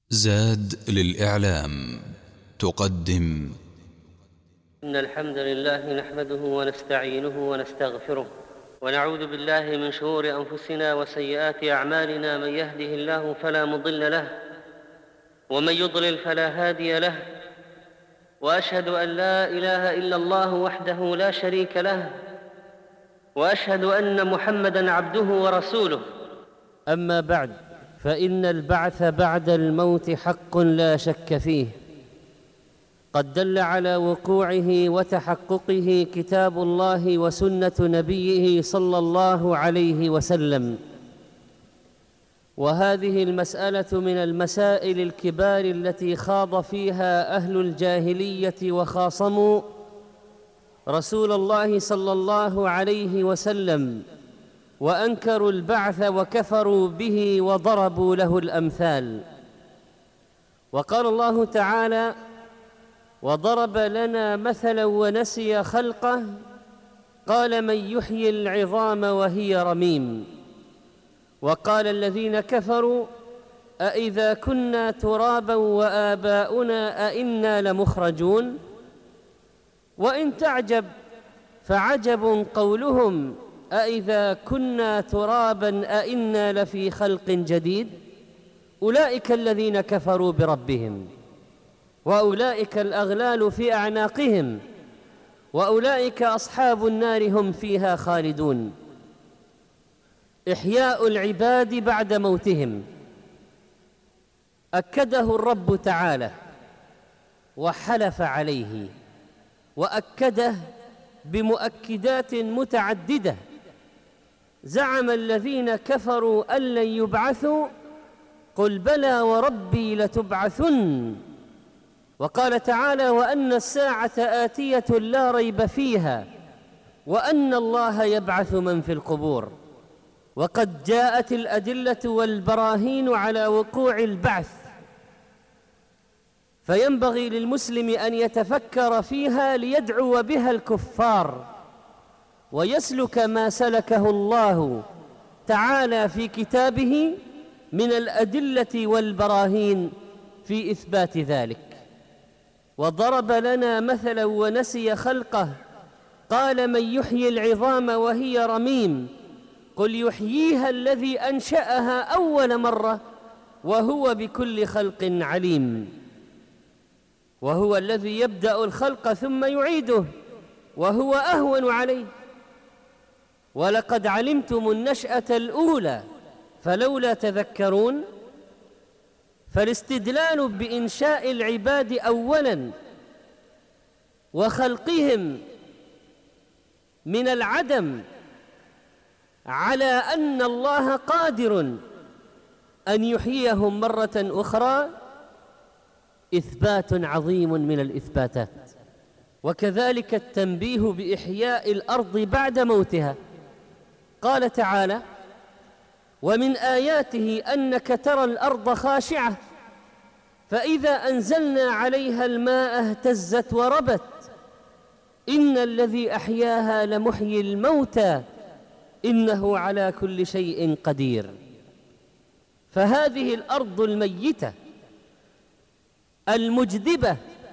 زاد للإعلام تقدم. إن الحمد لله نحمده ونستعينه ونستغفره ونعوذ بالله من شرور أنفسنا وسيئات أعمالنا. من يهده الله فلا مضل له ومن يضلل فلا هادي له، وأشهد أن لا إله إلا الله وحده لا شريك له، وأشهد أن محمدًا عبده ورسوله. أما بعد، فإن البعث بعد الموت حق لا شك فيه، قد دل على وقوعه وتحققه كتاب الله وسنة نبيه صلى الله عليه وسلم. وهذه المسألة من المسائل الكبار التي خاض فيها أهل الجاهلية وخاصموا رسول الله صلى الله عليه وسلم، وأنكروا البعث وكفروا به وضربوا له الأمثال. وقال الله تعالى: وضرب لنا مثلا ونسي خلقه قال من يحيي العظام وهي رميم. وقال الذين كفروا أإذا كنا ترابا وآباؤنا أئنا لمخرجون. وإن تعجب فعجب قولهم أإذا كنا ترابا أئنا لفي خلق جديد. أولئك الذين كفروا بربهم، وأولئك الأغلال في أعناقهم، وأولئك أصحاب النار هم فيها خالدون. إحياء العباد بعد موتهم أكده الرب تعالى وحلف عليه، وأكده بمؤكدات متعددة. زعم الذين كفروا أن لن يبعثوا، قل بلى وربي لتبعثن. وقال تعالى: وأن الساعة آتية لا ريب فيها وأن الله يبعث من في القبور. وقد جاءت الأدلة والبراهين على وقوع البعث، فينبغي للمسلم أن يتفكر فيها ليدعو بها الكفار ويسلك ما سلكه الله تعالى في كتابه من الأدلة والبراهين في إثبات ذلك. وضرب لنا مثلا ونسي خلقه قال من يحيي العظام وهي رميم. قل يحييها الذي أنشأها أول مرة وهو بكل خلق عليم. وهو الذي يبدأ الخلق ثم يعيده وهو أهون عليه. ولقد علمتم النشأة الأولى فلولا تذكرون. فالاستدلال بإنشاء العباد أولاً وخلقهم من العدم على أن الله قادر أن يحييهم مرة أخرى إثبات عظيم من الإثباتات. وكذلك التنبيه بإحياء الأرض بعد موتها. قال تعالى: ومن آياته أنك ترى الأرض خاشعة فإذا أنزلنا عليها الماء اهتزت وربت إن الذي أحياها لمحيي الموتى إنه على كل شيء قدير. فهذه الأرض الميتة المجدبة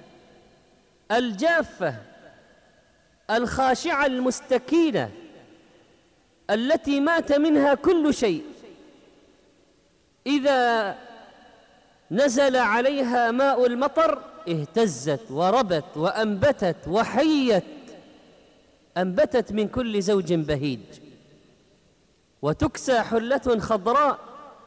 الجافة الخاشعة المستكينة التي مات منها كل شيء، إذا نزل عليها ماء المطر اهتزت وربت وأنبتت وحيت، أنبتت من كل زوج بهيج، وتكسى حلة خضراء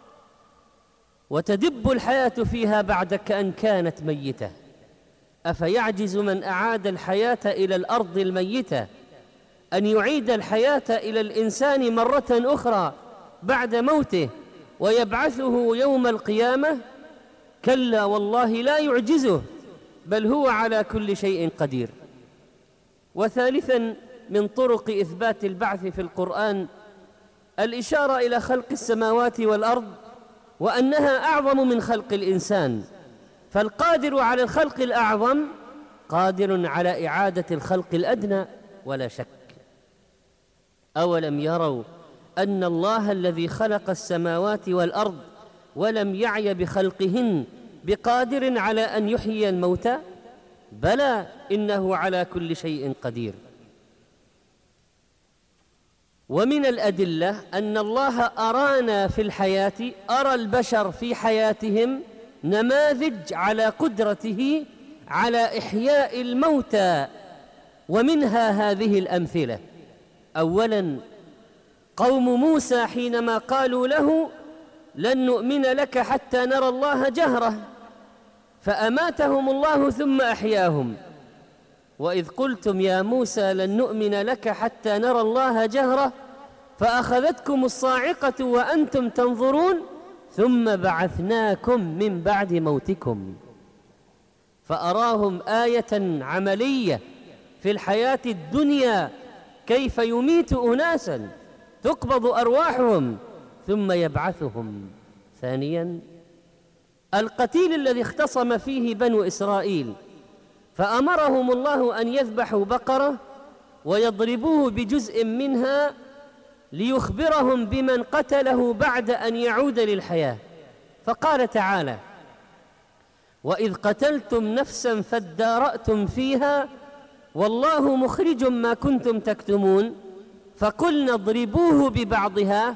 وتدب الحياة فيها بعد كأن كانت ميتة. أفيعجز من أعاد الحياة إلى الأرض الميتة أن يعيد الحياة إلى الإنسان مرة أخرى بعد موته ويبعثه يوم القيامة؟ كلا والله لا يعجزه، بل هو على كل شيء قدير. وثالثا من طرق إثبات البعث في القرآن الإشارة إلى خلق السماوات والأرض، وأنها أعظم من خلق الإنسان. فالقادر على الخلق الأعظم قادر على إعادة الخلق الأدنى ولا شك. أولم يروا أن الله الذي خلق السماوات والأرض ولم يعي بخلقهن بقادر على أن يحيي الموتى؟ بلى، إنه على كل شيء قدير. ومن الأدلة أن الله أرانا في الحياة، أرى البشر في حياتهم نماذج على قدرته على إحياء الموتى، ومنها هذه الأمثلة. أولاً قوم موسى حينما قالوا له لن نؤمن لك حتى نرى الله جهرة، فأماتهم الله ثم أحياهم. وإذ قلتم يا موسى لن نؤمن لك حتى نرى الله جهرة فأخذتكم الصاعقة وأنتم تنظرون ثم بعثناكم من بعد موتكم. فأراهم آية عملية في الحياة الدنيا كيف يميت أناسا تقبض أرواحهم ثم يبعثهم. ثانيا القتيل الذي اختصم فيه بنو إسرائيل، فأمرهم الله أن يذبحوا بقرة ويضربوه بجزء منها ليخبرهم بمن قتله بعد أن يعود للحياة. فقال تعالى: وإذ قتلتم نفسا فادارأتم فيها والله مخرج ما كنتم تكتمون فقلنا اضربوه ببعضها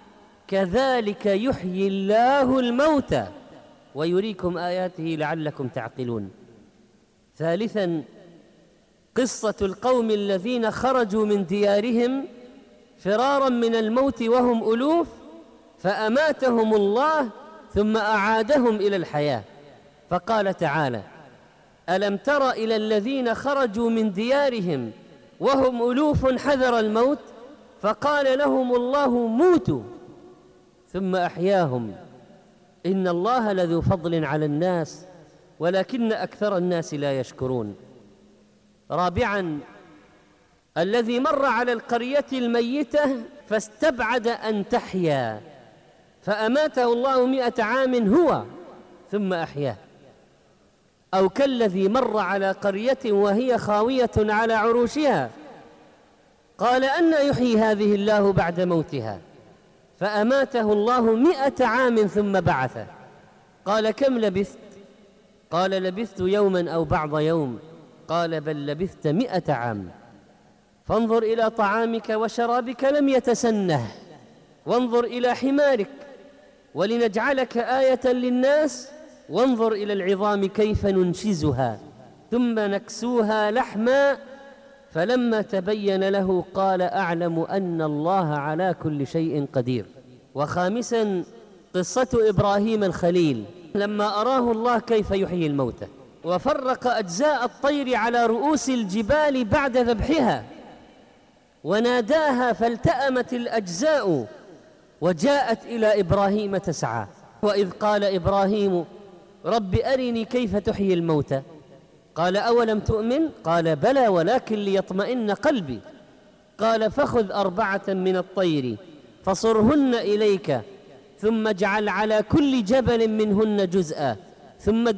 كذلك يحيي الله الموتى ويريكم آياته لعلكم تعقلون. ثالثا قصة القوم الذين خرجوا من ديارهم فرارا من الموت وهم ألوف فأماتهم الله ثم أعادهم إلى الحياة. فقال تعالى: ألم تر إلى الذين خرجوا من ديارهم وهم ألوف حذر الموت فقال لهم الله موتوا ثم أحياهم إن الله لذو فضل على الناس ولكن أكثر الناس لا يشكرون. رابعا الذي مر على القرية الميتة فاستبعد أن تحيا فأماته الله 100 عام هو ثم أحياه. أو كالذي مر على قرية وهي خاوية على عروشها قال أن يحيي هذه الله بعد موتها فأماته الله 100 عام ثم بعثه. قال: كم لبثت؟ قال: لبثت يوما أو بعض يوم. قال: بل لبثت 100 عام. فانظر إلى طعامك وشرابك لم يتسنه، وانظر إلى حمارك ولنجعلك آية للناس، وانظر إلى العظام كيف ننشزها ثم نكسوها لحما. فلما تبين له قال: أعلم أن الله على كل شيء قدير. وخامسا قصة إبراهيم الخليل لما أراه الله كيف يحيي الموتى وفرق أجزاء الطير على رؤوس الجبال بعد ذبحها وناداها فالتأمت الأجزاء وجاءت إلى إبراهيم تسعى. وإذ قال إبراهيم: رب أرني كيف تحيي الموتى. قال: أولم تؤمن؟ قال: بلى ولكن ليطمئن قلبي. قال: فخذ 4 من الطير فصرهن إليك ثم اجعل على كل جبل منهن جزءا ثم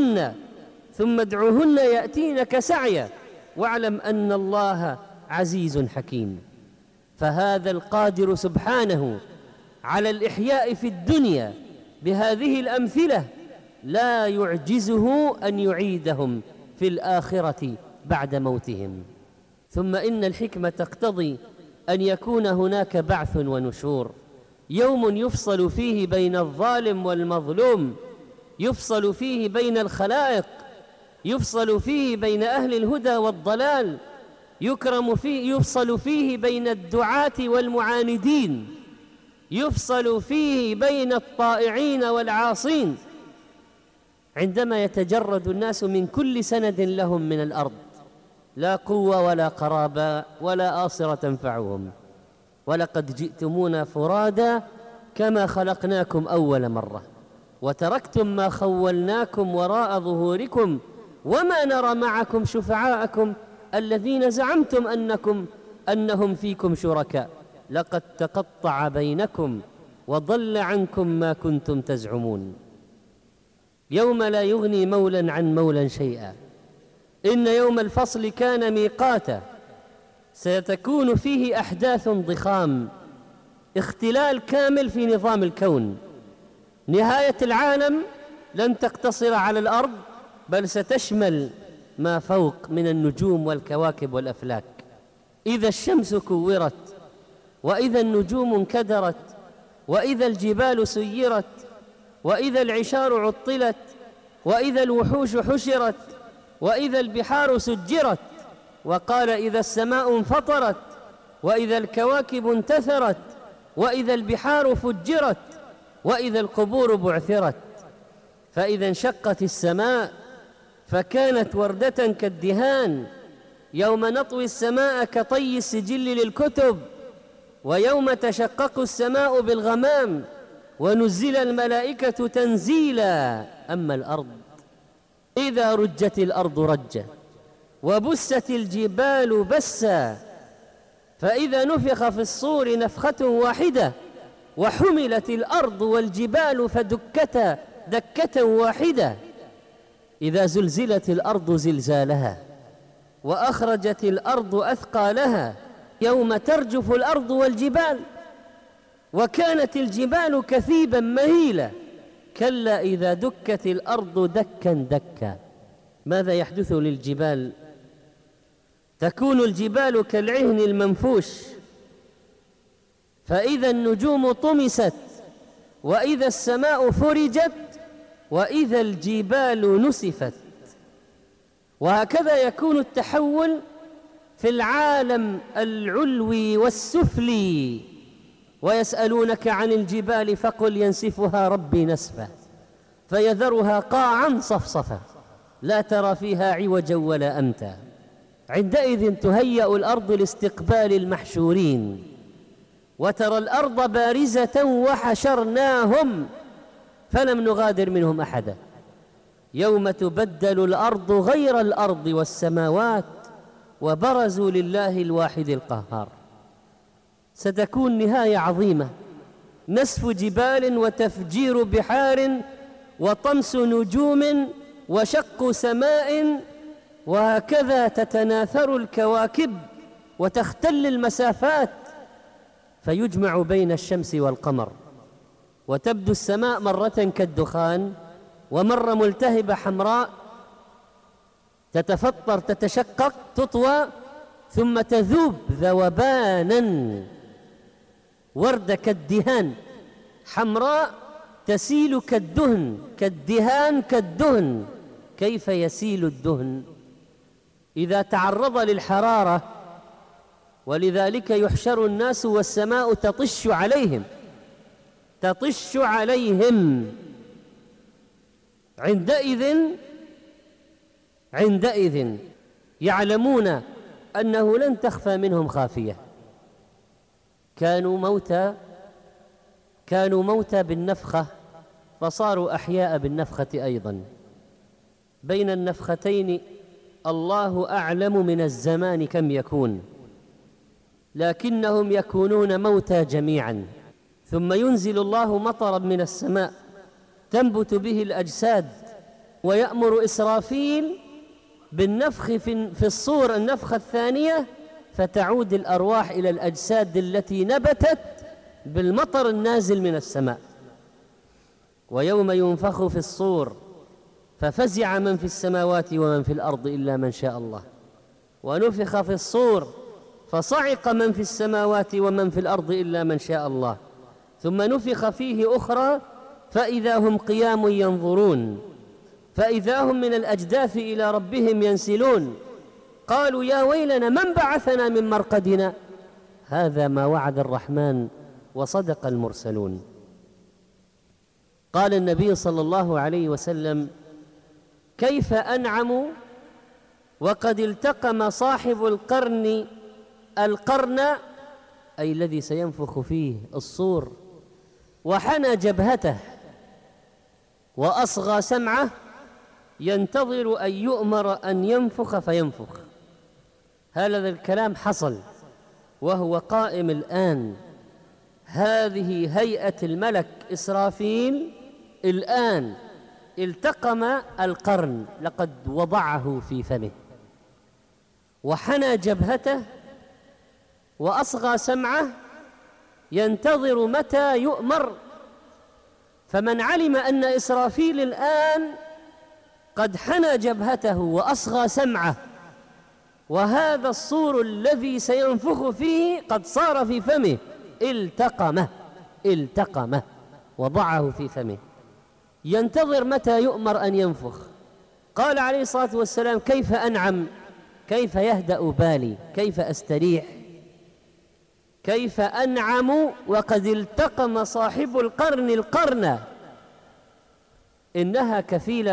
ادعهن يأتينك سعيا واعلم أن الله عزيز حكيم. فهذا القادر سبحانه على الإحياء في الدنيا بهذه الأمثلة لا يعجزه أن يعيدهم في الآخرة بعد موتهم. ثم إن الحكمة تقتضي أن يكون هناك بعث ونشور، يوم يفصل فيه بين الظالم والمظلوم، يفصل فيه بين الخلائق، يفصل فيه بين أهل الهدى والضلال، يفصل فيه بين الدعاة والمعاندين، يفصل فيه بين الطائعين والعاصين، عندما يتجرد الناس من كل سند لهم من الأرض، لا قوة ولا قرابة ولا آصرة تنفعهم. ولقد جئتمونا فرادا كما خلقناكم أول مرة وتركتم ما خولناكم وراء ظهوركم وما نرى معكم شفعاءكم الذين زعمتم أنهم فيكم شركاء لقد تقطع بينكم وضل عنكم ما كنتم تزعمون. يوم لا يغني مولا عن مولا شيئا، إن يوم الفصل كان ميقاتا، ستكون فيه أحداث ضخام، اختلال كامل في نظام الكون، نهاية العالم لن تقتصر على الأرض، بل ستشمل ما فوق من النجوم والكواكب والأفلاك. إذا الشمس كورت، وإذا النجوم انكدرت، وإذا الجبال سيرت، وإذا العشار عطلت، وإذا الوحوش حشرت، وإذا البحار سجرت، وقال إذا السماء انفطرت، وإذا الكواكب انتثرت، وإذا البحار فجرت، وإذا القبور بعثرت. فإذا انشقت السماء فكانت وردة كالدهان، يوم نطوي السماء كطي السجل للكتب، ويوم تشقق السماء بالغمام، ونزل الملائكة تنزيلا. أما الأرض إذا رجت الأرض رجا، وبست الجبال بسا، فإذا نفخ في الصور نفخة واحدة، وحملت الأرض والجبال فدكتا دكة واحدة. إذا زلزلت الأرض زلزالها، وأخرجت الأرض أثقالها، يوم ترجف الأرض والجبال، وكانت الجبال كثيبا مهيلا. كلا إذا دكت الأرض دكا دكا. ماذا يحدث للجبال؟ تكون الجبال كالعهن المنفوش، فإذا النجوم طمست، وإذا السماء فرجت، وإذا الجبال نسفت. وهكذا يكون التحول في العالم العلوي والسفلي. ويسألونك عن الجبال فقل ينسفها ربي نسفا، فيذرها قاعا صفصفا، لا ترى فيها عوجا ولا أمتا. عندئذ تهيأ الأرض لاستقبال المحشورين، وترى الأرض بارزة وحشرناهم فلم نغادر منهم أحدا. يوم تبدل الأرض غير الأرض والسماوات، وبرزوا لله الواحد القهار. ستكون نهاية عظيمة، نسف جبال وتفجير بحار وطمس نجوم وشق سماء، وهكذا تتناثر الكواكب وتختل المسافات، فيجمع بين الشمس والقمر، وتبدو السماء مرة كالدخان، ومرة ملتهبة حمراء تتفطر تتشقق تطوى، ثم تذوب ذوبانا، وردة كالدهان حمراء تسيل كالدهن، كالدهان كالدهن. كيف يسيل الدهن؟ إذا تعرض للحرارة، ولذلك يحشر الناس والسماء تطش عليهم، تطش عليهم. عندئذ يعلمون أنه لن تخفى منهم خافية. كانوا موتى بالنفخة، فصاروا أحياء بالنفخة أيضا. بين النفختين الله أعلم من الزمان كم يكون، لكنهم يكونون موتى جميعا. ثم ينزل الله مطرا من السماء تنبت به الأجساد، ويأمر إسرافيل بالنفخ في الصور النفخة الثانية، فتعود الأرواح إلى الأجساد التي نبتت بالمطر النازل من السماء. ويوم ينفخ في الصور ففزع من في السماوات ومن في الأرض إلا من شاء الله، ونفخ في الصور فصعق من في السماوات ومن في الأرض إلا من شاء الله، ثم نفخ فيه أخرى فإذا هم قيام ينظرون، فإذا هم من الأجداث إلى ربهم ينسلون. قالوا يا ويلنا من بعثنا من مرقدنا، هذا ما وعد الرحمن وصدق المرسلون. قال النبي صلى الله عليه وسلم: كيف أنعم وقد التقم صاحب القرن أي الذي سينفخ فيه الصور، وحنى جبهته وأصغى سمعه، ينتظر أن يؤمر أن ينفخ فينفخ. هذا الكلام حصل وهو قائم الآن. هذه هيئة الملك إسرافيل الآن، التقم القرن، لقد وضعه في فمه، وحنى جبهته وأصغى سمعه، ينتظر متى يؤمر فمن علم أن إسرافيل الآن قد حنى جبهته وأصغى سمعه، وهذا الصور الذي سينفخ فيه قد صار في فمه، التقمه وضعه في فمه، ينتظر متى يؤمر أن ينفخ. قال عليه الصلاة والسلام: كيف أنعم، كيف يهدأ بالي، كيف أستريح، كيف أنعم وقد التقم صاحب القرن القرن. إنها كفيلة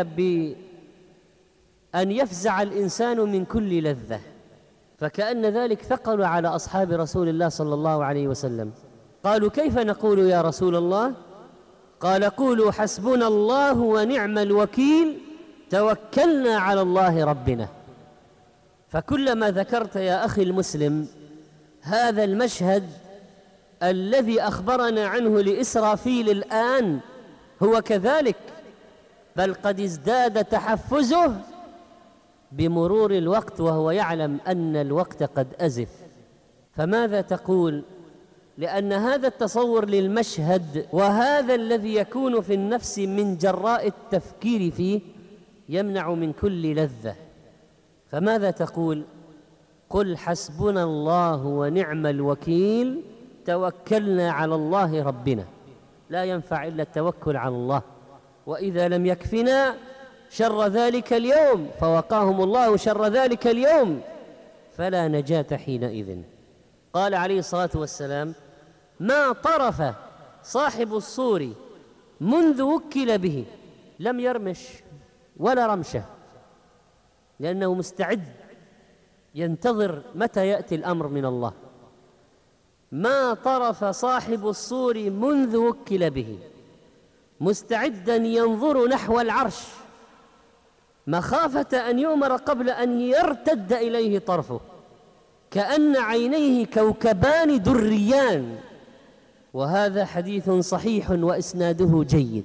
بأن يفزع الإنسان من كل لذة. فكأن ذلك ثقل على أصحاب رسول الله صلى الله عليه وسلم. قالوا: كيف نقول يا رسول الله؟ قال: قولوا حسبنا الله ونعم الوكيل، توكلنا على الله ربنا. فكلما ذكرت يا أخي المسلم هذا المشهد الذي أخبرنا عنه لإسرافيل الآن، هو كذلك، بل قد ازداد تحفزه بمرور الوقت وهو يعلم أن الوقت قد أزف. فماذا تقول؟ لأن هذا التصور للمشهد وهذا الذي يكون في النفس من جراء التفكير فيه يمنع من كل لذة. فماذا تقول؟ قل حسبنا الله ونعم الوكيل، توكلنا على الله ربنا. لا ينفع إلا التوكل على الله. وإذا لم يكفنا شر ذلك اليوم فوقاهم الله شر ذلك اليوم، فلا نجاة حينئذ. قال عليه الصلاة والسلام: ما طرف صاحب الصور منذ وكل به، لم يرمش ولا رمشه، لأنه مستعد ينتظر متى يأتي الأمر من الله. ما طرف صاحب الصور منذ وكل به، مستعدا ينظر نحو العرش مخافة أن يؤمر قبل أن يرتد إليه طرفه، كأن عينيه كوكبان دريان. وهذا حديث صحيح وإسناده جيد.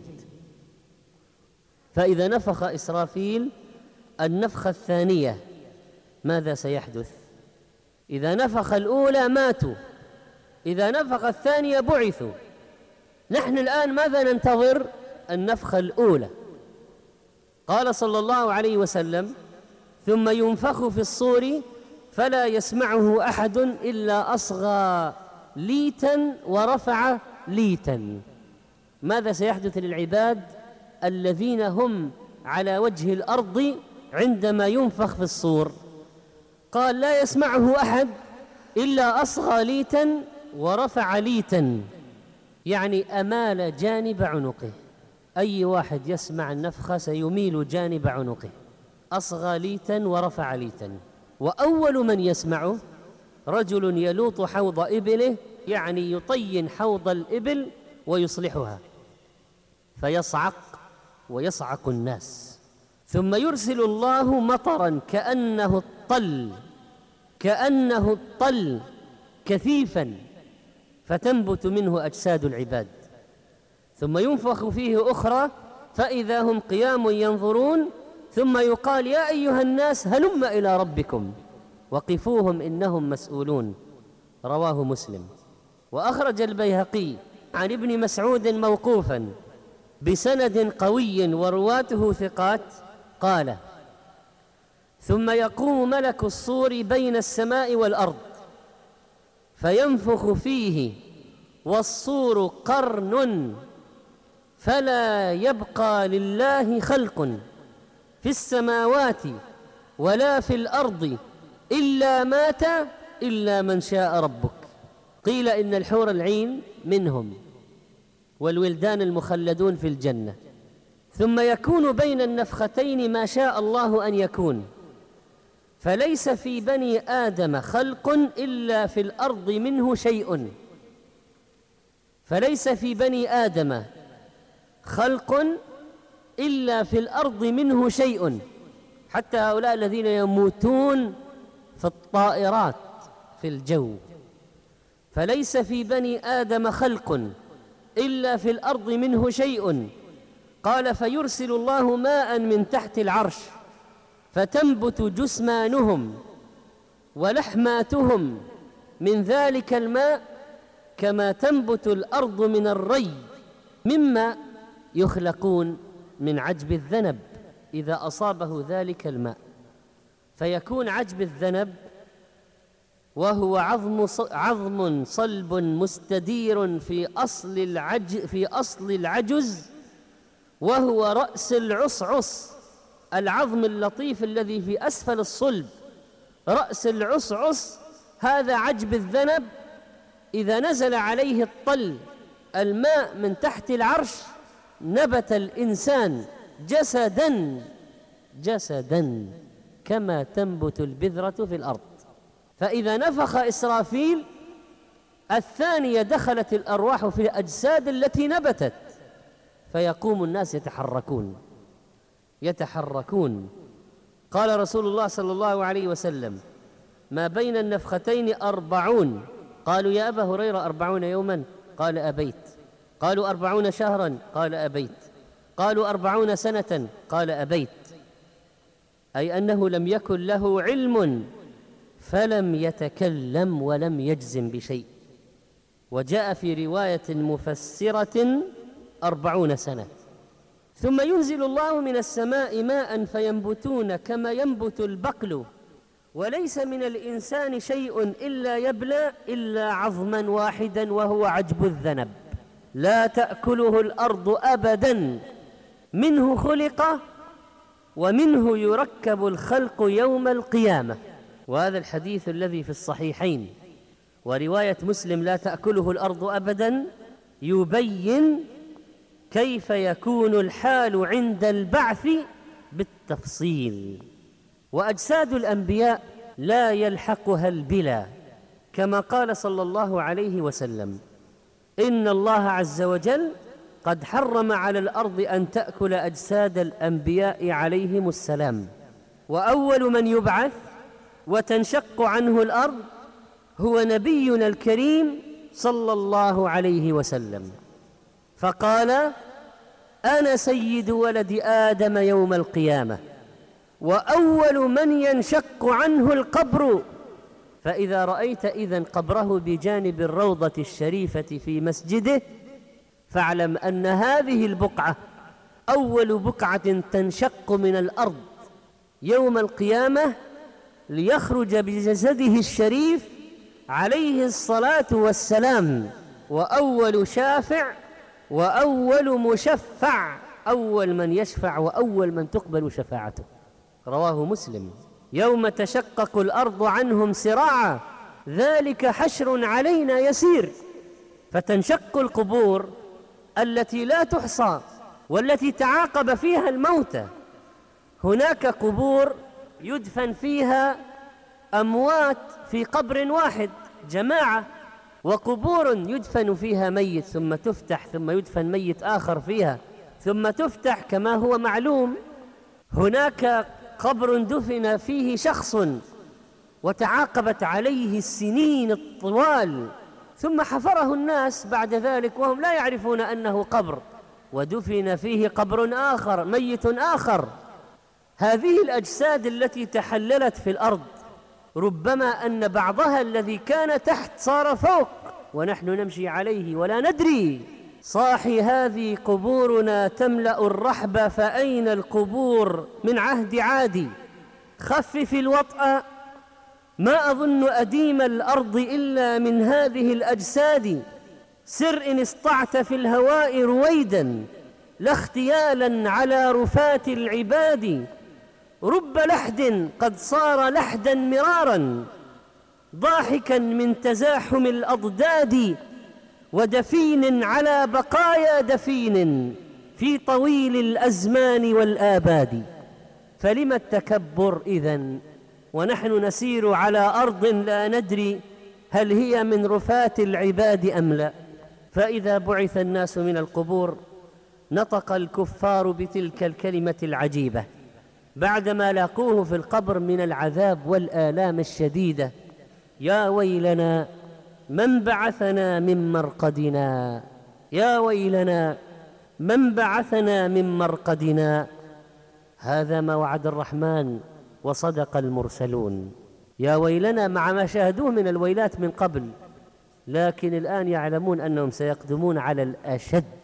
فإذا نفخ إسرافيل النفخة الثانية ماذا سيحدث؟ إذا نفخ الأولى ماتوا، إذا نفخ الثانية بعثوا. نحن الآن ماذا ننتظر؟ النفخة الأولى. قال صلى الله عليه وسلم: ثم ينفخ في الصور فلا يسمعه أحد إلا أصغى ليتا ورفع ليتا. ماذا سيحدث للعباد الذين هم على وجه الأرض عندما ينفخ في الصور؟ قال: لا يسمعه أحد إلا أصغى ليتا ورفع ليتا، يعني أمال جانب عنقه. أي واحد يسمع النفخة سيميل جانب عنقه. أصغى ليتا ورفع ليتا. وأول من يسمعه رجل يلوط حوض إبله، يعني يطين حوض الإبل ويصلحها فيصعق ويصعق الناس. ثم يرسل الله مطرا كأنه الطل كثيفا، فتنبت منه أجساد العباد. ثم ينفخ فيه أخرى فإذا هم قيام ينظرون، ثم يقال: يا أيها الناس هلم إلى ربكم وقفوهم إنهم مسؤولون. رواه مسلم. وأخرج البيهقي عن ابن مسعود موقوفا بسند قوي ورواته ثقات قال: ثم يقوم ملك الصور بين السماء والأرض فينفخ فيه والصور قرن، فلا يبقى لله خلق في السماوات ولا في الأرض إلا مات إلا من شاء ربك. قيل إن الحور العين منهم والولدان المخلدون في الجنة. ثم يكون بين النفختين ما شاء الله أن يكون، فليس في بني آدم خلق إلا في الأرض منه شيء. فليس في بني آدم خلق إلا في الأرض منه شيء، حتى هؤلاء الذين يموتون في الطائرات في الجو. فليس في بني آدم خلق إلا في الأرض منه شيء. قال: فيرسل الله ماء من تحت العرش فتنبت جسمانهم ولحماتهم من ذلك الماء كما تنبت الأرض من الري، مما يخلقون من عجب الذنب إذا أصابه ذلك الماء، فيكون عجب الذنب وهو عظم صلب مستدير في أصل العجز، وهو رأس العصعص، العظم اللطيف الذي في أسفل الصلب، رأس العصعص هذا عجب الذنب. إذا نزل عليه الطل الماء من تحت العرش نبت الإنسان جسدا كما تنبت البذرة في الأرض. فإذا نفخ إسرافيل الثانية دخلت الأرواح في الأجساد التي نبتت، فيقوم الناس يتحركون. قال رسول الله صلى الله عليه وسلم: ما بين النفختين 40. قالوا: يا أبا هريرة 40 يوما؟ قال: أبيت. قالوا: 40 شهرا؟ قال: أبيت. قالوا: 40 سنة؟ قال: أبيت. أي أنه لم يكن له علم فلم يتكلم ولم يجزم بشيء. وجاء في رواية مفسرة 40 سنة. ثم ينزل الله من السماء ماء فينبتون كما ينبت البقل، وليس من الإنسان شيء إلا يبلى إلا عظما واحدا وهو عجب الذنب، لا تأكله الأرض أبدا، منه خلق ومنه يركب الخلق يوم القيامة. وهذا الحديث الذي في الصحيحين ورواية مسلم لا تأكله الأرض أبدا يبين كيف يكون الحال عند البعث بالتفصيل. وأجساد الأنبياء لا يلحقها البلا، كما قال صلى الله عليه وسلم: إن الله عز وجل قد حرم على الأرض أن تأكل أجساد الأنبياء عليهم السلام، وأول من يبعث وتنشق عنه الأرض هو نبينا الكريم صلى الله عليه وسلم، فقال: أنا سيد ولد آدم يوم القيامة، وأول من ينشق عنه القبر. فإذا رأيت إذن قبره بجانب الروضة الشريفة في مسجده فاعلم أن هذه البقعة أول بقعة تنشق من الأرض يوم القيامة ليخرج بجسده الشريف عليه الصلاة والسلام، وأول شافع وأول مشفع، أول من يشفع وأول من تقبل شفاعته. رواه مسلم: يوم تشقق الأرض عنهم سراعا ذلك حشر علينا يسير. فتنشق القبور التي لا تحصى والتي تعاقب فيها الموتى. هناك قبور يدفن فيها أموات في قبر واحد جماعة، وقبور يدفن فيها ميت ثم تفتح ثم يدفن ميت آخر فيها ثم تفتح كما هو معلوم. هناك قبر دفن فيه شخص وتعاقبت عليه السنين الطوال ثم حفره الناس بعد ذلك وهم لا يعرفون أنه قبر، ودفن فيه قبر آخر ميت آخر. هذه الأجساد التي تحللت في الأرض ربما أن بعضها الذي كان تحت صار فوق ونحن نمشي عليه ولا ندري. صاحي هذه قبورنا تملأ الرحب، فأين القبور من عهد عادي؟ خفف الوطأ، ما أظن أديم الأرض إلا من هذه الأجساد. سر إن استطعت في الهواء رويدا لا اختيالا على رفات العباد. رب لحد قد صار لحدا مرارا ضاحكا من تزاحم الأضداد، ودفين على بقايا دفين في طويل الأزمان والآباد. فلم التكبر إذن ونحن نسير على أرض لا ندري هل هي من رفات العباد أم لا؟ فإذا بعث الناس من القبور نطق الكفار بتلك الكلمة العجيبة بعدما لاقوه في القبر من العذاب والآلام الشديدة: يا ويلنا من بعثنا من مرقدنا، يا ويلنا من بعثنا من مرقدنا. هذا ما وعد الرحمن وصدق المرسلون. يا ويلنا مع ما شاهدوه من الويلات من قبل، لكن الآن يعلمون أنهم سيقدمون على الأشد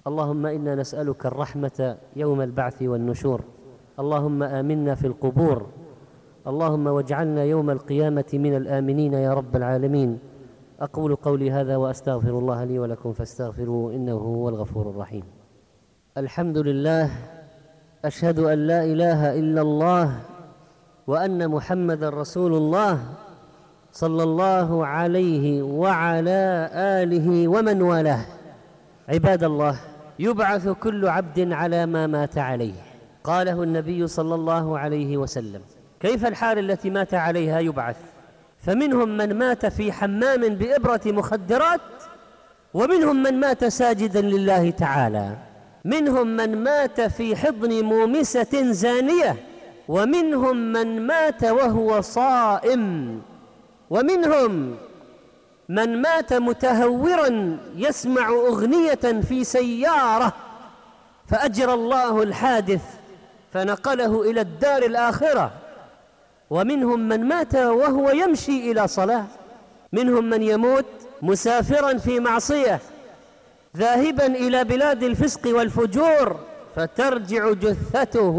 اللهم إنا نسألك الرحمة يوم البعث والنشور. اللهم آمنا في القبور. اللهم واجعلنا يوم القيامة من الآمنين يا رب العالمين. أقول قولي هذا وأستغفر الله لي ولكم فاستغفروه إنه هو الغفور الرحيم. الحمد لله، أشهد أن لا إله إلا الله وأن محمد رسول الله صلى الله عليه وعلى آله ومن والاه. عباد الله، يبعث كل عبد على ما مات عليه. قاله النبي صلى الله عليه وسلم. كيف الحال التي مات عليها؟ يبعث. فمنهم من مات في حمام بإبرة مخدرات، ومنهم من مات ساجدا لله تعالى، منهم من مات في حضن مومسة زانية، ومنهم من مات وهو صائم، ومنهم من مات متهورا يسمع أغنية في سيارة فأجرى الله الحادث فنقله إلى الدار الآخرة، ومنهم من مات وهو يمشي إلى صلاة، منهم من يموت مسافرا في معصية ذاهبا إلى بلاد الفسق والفجور فترجع جثته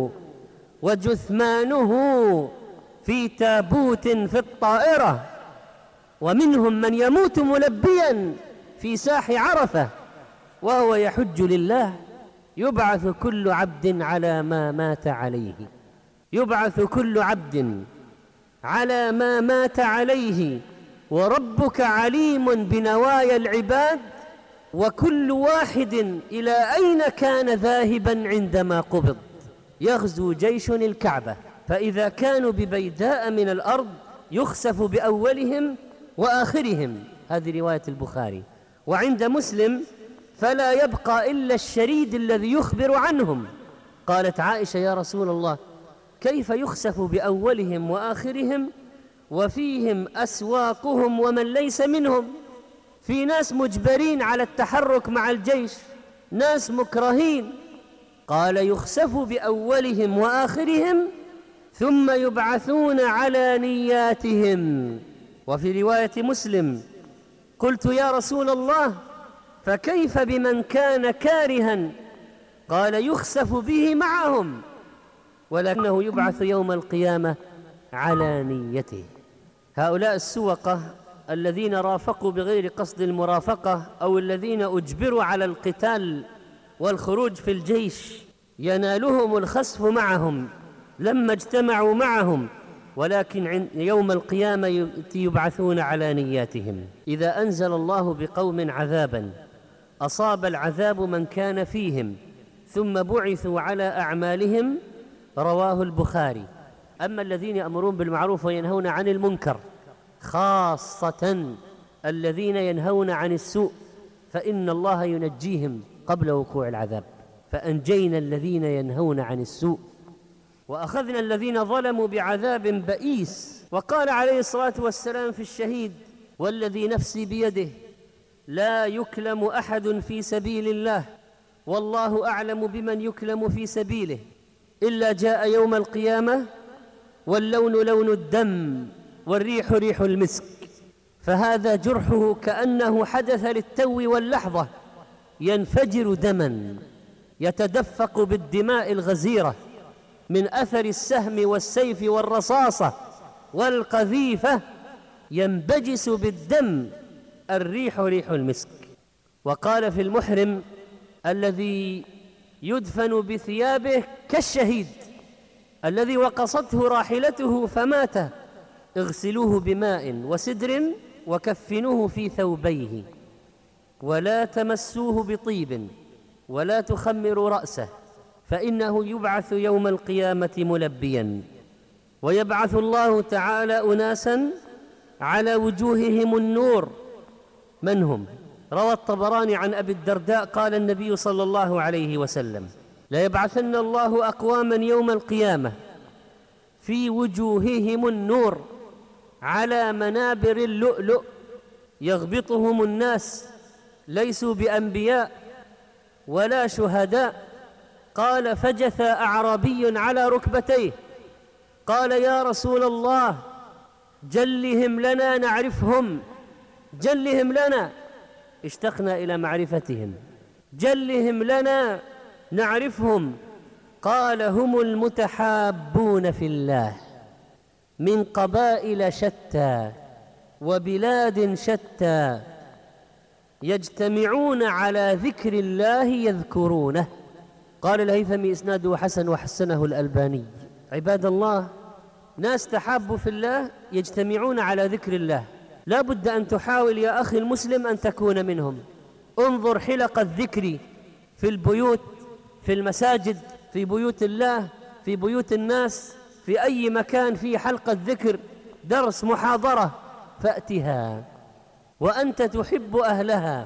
وجثمانه في تابوت في الطائرة، ومنهم من يموت ملبيا في ساح عرفة وهو يحج لله. يبعث كل عبد على ما مات عليه، يبعث كل عبد على ما مات عليه، وربك عليم بنوايا العباد، وكل واحد إلى أين كان ذاهبا عندما قبض. يغزو جيش الكعبة، فإذا كانوا ببيداء من الأرض يخسف بأولهم وآخرهم، هذه رواية البخاري. وعند مسلم: فلا يبقى إلا الشريد الذي يخبر عنهم. قالت عائشة: يا رسول الله، كيف يخسف بأولهم وآخرهم وفيهم أسواقهم ومن ليس منهم؟ في ناس مجبرين على التحرك مع الجيش، ناس مكرهين. قال: يخسف بأولهم وآخرهم ثم يبعثون على نياتهم. وفي رواية مسلم: قلت يا رسول الله، فكيف بمن كان كارها؟ قال: يخسف به معهم، ولكنه يبعث يوم القيامة على نيته. هؤلاء السوقة الذين رافقوا بغير قصد المرافقة، أو الذين أجبروا على القتال والخروج في الجيش، ينالهم الخسف معهم لما اجتمعوا معهم، ولكن يوم القيامة يبعثون على نياتهم. إذا أنزل الله بقوم عذابا أصاب العذاب من كان فيهم ثم بعثوا على أعمالهم، رواه البخاري. أما الذين يأمرون بالمعروف وينهون عن المنكر، خاصة الذين ينهون عن السوء، فإن الله ينجيهم قبل وقوع العذاب. فأنجينا الذين ينهون عن السوء وأخذنا الذين ظلموا بعذاب بئيس. وقال عليه الصلاة والسلام في الشهيد: والذي نفسي بيده لا يكلم أحد في سبيل الله والله أعلم بمن يكلم في سبيله إلا جاء يوم القيامة واللون لون الدم والريح ريح المسك. فهذا جرحه كأنه حدث للتو واللحظة، ينفجر دما يتدفق بالدماء الغزيرة من أثر السهم والسيف والرصاصة والقذيفة، ينبجس بالدم الريح ريح المسك. وقال في المحرم الذي يدفن بثيابه كالشهيد الذي وقصته راحلته فمات: اغسلوه بماء وسدر وكفنوه في ثوبيه ولا تمسوه بطيب ولا تخمروا رأسه فإنه يبعث يوم القيامة ملبيا. ويبعث الله تعالى أناسا على وجوههم النور. من هم؟ روى الطبراني عن أبي الدرداء قال النبي صلى الله عليه وسلم: لا يبعثن الله أقواما يوم القيامة في وجوههم النور على منابر اللؤلؤ يغبطهم الناس، ليسوا بأنبياء ولا شهداء. قال: فجثى أعرابي على ركبتيه قال: يا رسول الله، جلهم لنا نعرفهم، جلهم لنا. اشتقنا إلى معرفتهم. جلهم لنا نعرفهم. قال: هم المتحابون في الله من قبائل شتى وبلاد شتى يجتمعون على ذكر الله يذكرونه. قال الهيثمي: إسناده حسن وحسنه الألباني. عباد الله، ناس تحابوا في الله يجتمعون على ذكر الله. لا بد أن تحاول يا أخي المسلم أن تكون منهم. انظر حلق الذكر في البيوت، في المساجد، في بيوت الله، في بيوت الناس، في أي مكان في حلقة ذكر، درس، محاضرة، فأتها وأنت تحب أهلها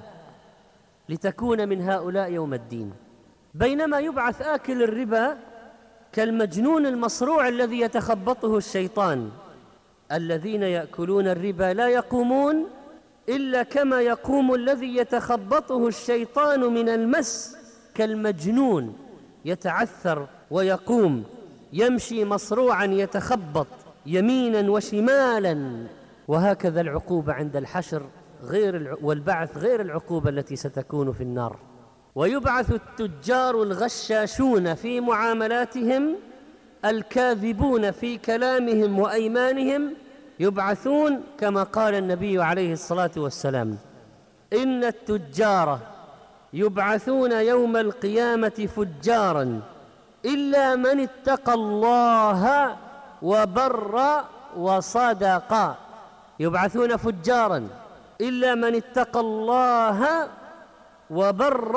لتكون من هؤلاء يوم الدين. بينما يبعث آكل الربا كالمجنون المصروع الذي يتخبطه الشيطان. الذين يأكلون الربا لا يقومون إلا كما يقوم الذي يتخبطه الشيطان من المس، كالمجنون يتعثر ويقوم، يمشي مصروعا يتخبط يمينا وشمالا. وهكذا العقوبة عند الحشر والبعث غير العقوبة التي ستكون في النار. ويبعث التجار الغشاشون في معاملاتهم، الكاذبون في كلامهم وأيمانهم، يبعثون كما قال النبي عليه الصلاة والسلام: إن التجار يبعثون يوم القيامة فجارا إلا من اتقى الله وبر وصدق. يبعثون فجارا إلا من اتقى الله وبر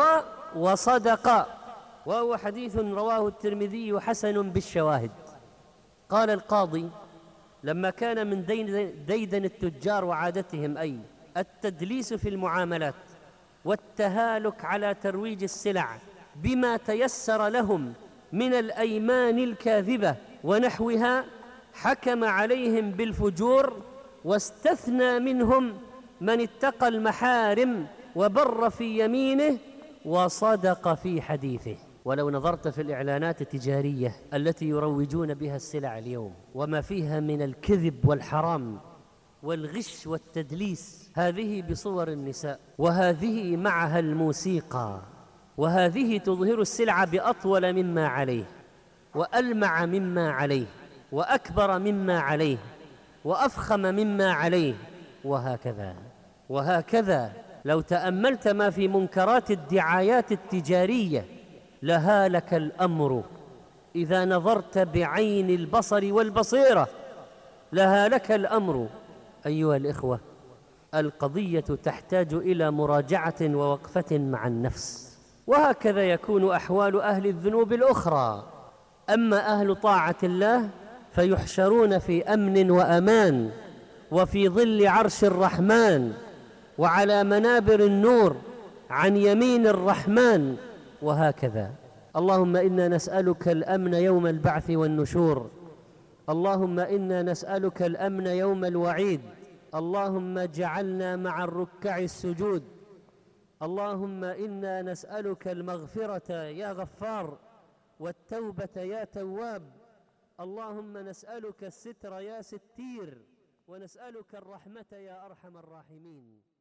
وصدق. وهو حديث رواه الترمذي حسن بالشواهد. قال القاضي: لما كان من ديدن التجار وعادتهم أي التدليس في المعاملات والتهالك على ترويج السلع بما تيسر لهم من الأيمان الكاذبة ونحوها، حكم عليهم بالفجور، واستثنى منهم من اتقى المحارم وبر في يمينه وصدق في حديثه. ولو نظرت في الإعلانات التجارية التي يروجون بها السلع اليوم وما فيها من الكذب والحرام والغش والتدليس، هذه بصور النساء، وهذه معها الموسيقى، وهذه تظهر السلع بأطول مما عليه، وألمع مما عليه، وأكبر مما عليه، وأفخم مما عليه، وهكذا. لو تأملت ما في منكرات الدعايات التجارية لهالك الأمر. إذا نظرت بعين البصر والبصيرة لهالك الأمر. أيها الإخوة، القضية تحتاج إلى مراجعة ووقفة مع النفس. وهكذا يكون أحوال أهل الذنوب الأخرى. أما أهل طاعة الله فيحشرون في أمن وأمان، وفي ظل عرش الرحمن، وعلى منابر النور عن يمين الرحمن، وهكذا. اللهم إنا نسألك الأمن يوم البعث والنشور. اللهم إنا نسألك الأمن يوم الوعيد. اللهم اجعلنا مع الركع السجود. اللهم إنا نسألك المغفرة يا غفار، والتوبة يا تواب. اللهم نسألك الستر يا ستير، ونسألك الرحمة يا أرحم الراحمين.